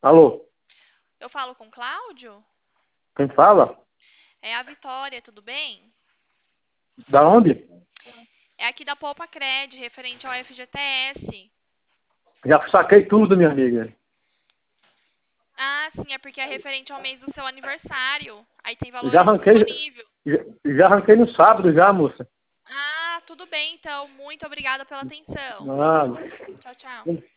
Alô, Eu falo com Cláudio? quem fala? É a Vitória, tudo bem? Da onde? É aqui da Poupa Cred, referente ao FGTS. Já saquei tudo, minha amiga. Ah, sim, é porque é referente ao mês do seu aniversário. Aí tem Já valores arranquei, disponíveis. já arranquei no sábado já, moça. Ah, tudo bem, então. Muito obrigada pela atenção. Ah, Tchau, tchau.